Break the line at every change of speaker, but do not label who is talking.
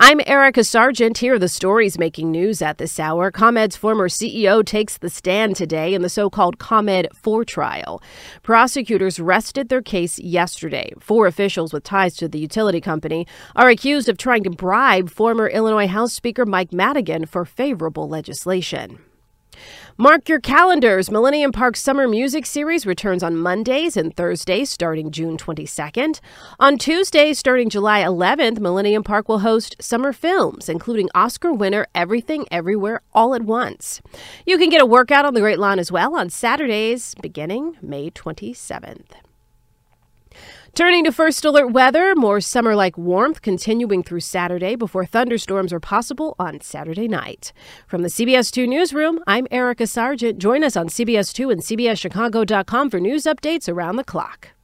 I'm Erica Sargent. Here are the stories making news at this hour. ComEd's former CEO takes the stand today in the so-called ComEd 4 trial. Prosecutors rested their case yesterday. 4 officials with ties to the utility company are accused of trying to bribe former Illinois House Speaker Mike Madigan for favorable legislation. Mark your calendars. Millennium Park's Summer Music Series returns on Mondays and Thursdays starting June 22nd. On Tuesdays starting July 11th, Millennium Park will host summer films, including Oscar winner Everything Everywhere All at Once. You can get a workout on the Great Lawn as well on Saturdays beginning May 27th. Turning to First Alert weather, more summer-like warmth continuing through Saturday before thunderstorms are possible on Saturday night. From the CBS 2 Newsroom, I'm Erica Sargent. Join us on CBS 2 and CBSChicago.com for news updates around the clock.